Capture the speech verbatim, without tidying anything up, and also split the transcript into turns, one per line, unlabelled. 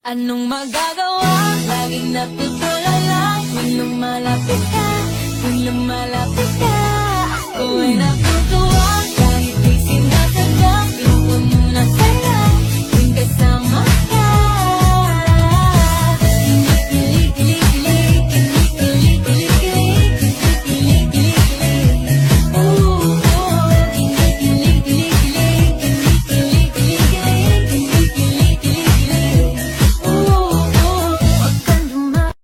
Anong magagawa? Laging natutulala tuwing lumalapit ka, tuwing lumalapit ka.